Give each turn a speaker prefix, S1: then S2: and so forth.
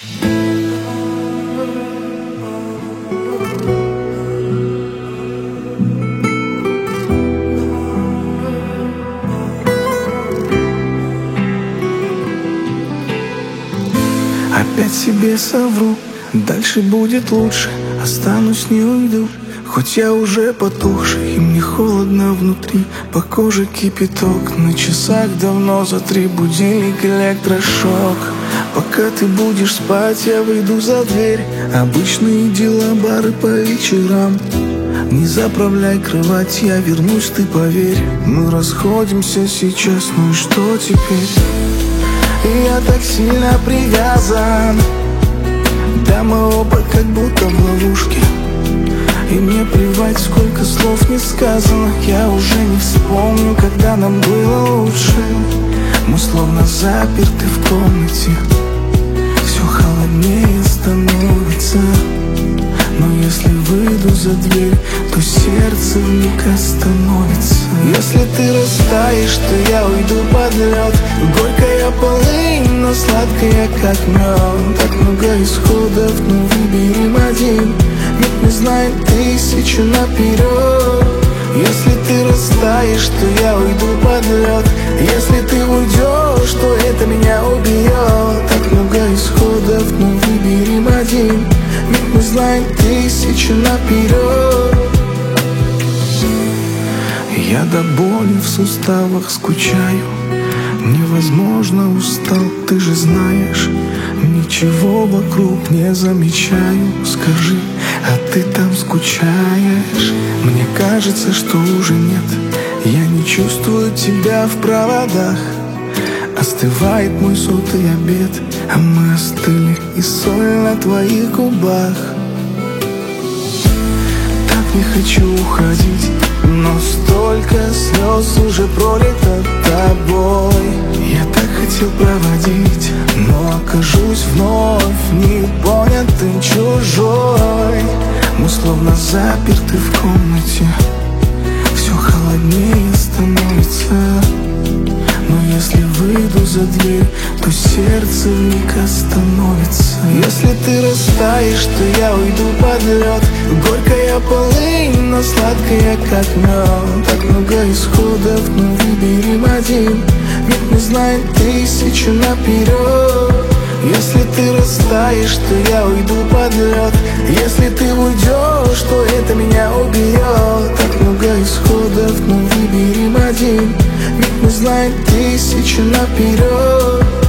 S1: Опять себе совру, дальше будет лучше. Останусь, не уйду, хоть я уже потухший, и мне холодно внутри. По коже кипяток, на часах давно за 3. Будильник, электрошок. Пока ты будешь спать, я выйду за дверь. Обычные дела, бары по вечерам. Не заправляй кровать, я вернусь, ты поверь. Мы расходимся сейчас, ну и что теперь? Я так сильно привязан, да мы оба как будто в ловушке. И мне плевать, сколько слов не сказано. Я уже не вспомню, когда нам было лучше. Мы словно заперты в комнате, все холоднее становится. Но если выйду за дверь, то сердце вмиг остановится. Если ты растаешь, то я уйду под лед. Горькая полынь, но сладкая как мед. Так много исходов, но выберем один. Ведь не знает тысячу наперед. Если ты растаешь, то я уйду под лед. Если ты уйдешь, то это меня убьет. Так много исходов, но выберем один. Ведь не знает тысячу наперед. Я до боли в суставах скучаю, невозможно устал, ты же знаешь. Ничего вокруг не замечаю. Скажи, а ты там скучаешь? Мне кажется, что уже нет. Я не чувствую тебя в проводах. Остывает мой сотый обед, а мы остыли, и соль на твоих губах. Так не хочу уходить, но столько слез уже пролито тобой. Я так хотел проводить, но окажусь вновь непонятым, чужой. Мы словно заперты в комнате, все холоднее становится. Но если выйду за дверь, то сердце вмиг остановится. Если ты растаешь, то я уйду под лед. Горькая полынь, но сладкая как мед. Так много исходов, но выберем один. Ведь не знает тысячу наперед. Если ты растаешь, то я уйду под лед. Если ты уйдешь, то это меня убьет. Так много исходов, но выберем один. Ведь не знает тысячу наперед.